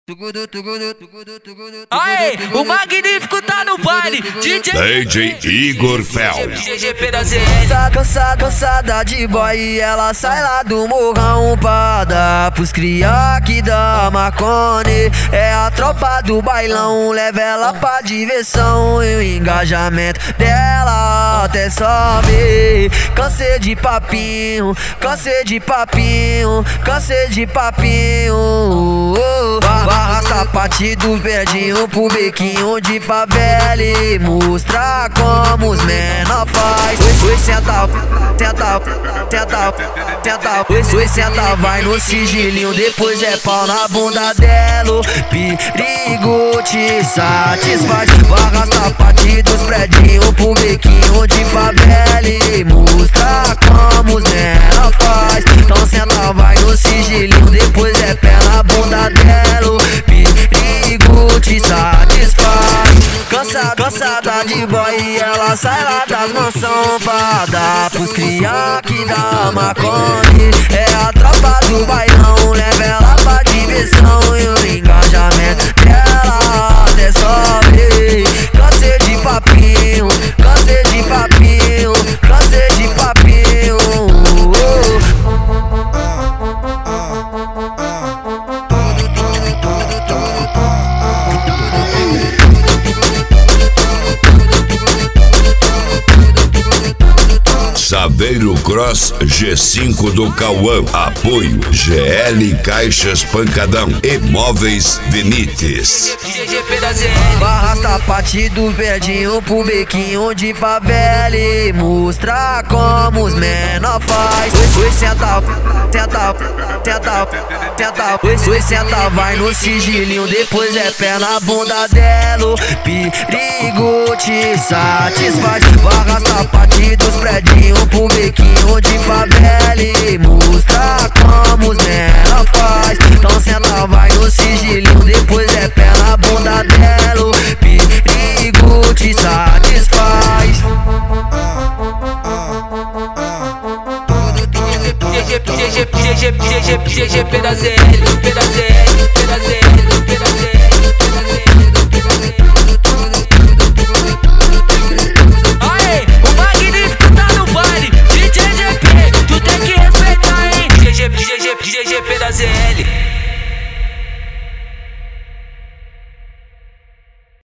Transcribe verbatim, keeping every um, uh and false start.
Aê, o magnífico tá no baile, D J D J Igor Fel. D J P da Z L. Cansada, cansada de boy, ela sai lá do morrão pra dar pros cria que dá Marconi. É a tropa do bailão, leva ela pra diversão e o engajamento dela até sobe. Cansei de papinho, cansei de papinho, cansei de papinho. Barra sapatinho do verdinho pro bequinho de favela e mostrar como os menor faz. Oi, oi, senta, senta, senta, senta. Oi, oi, senta, vai no sigilinho, depois é pau na bunda dela. Perigo te satisfaz. Barra sapatinho dos predinhos pro bequinho de favela e mostrar como os menor faz. Então senta, vai no sigilinho, depois é pé na bunda dela. Perigo te satisfaz. Cansada, cansada de boy, ela sai lá das mansão pra dar pros cria que dá Marconi. É a tropa do bailão, leva ela pra diversão e o engajamento dela até sobe. Cansei de papinho, cansei de papinho, cansei de papinho. Saveiro Cross G cinco do Cauã. Apoio G L Caixas Pancadão e Móveis Vinites. D J P da Z L. Barra sapatinho do verdinho pro bequinho de favela e mostrar como os menor faz. Oi, oi, senta, senta, senta, senta. Oi, oi, senta, vai no sigilinho, depois é pé na bunda dela. Perigo te satisfaz. Barra sapatinho dos predinhos pro bequinho de favela e mostrar como os menor faz. Então senta, vai no sigilinho, depois é pé na bunda dela. Perigo te satisfaz. D J P da Z L, P da Z L, P da Z L.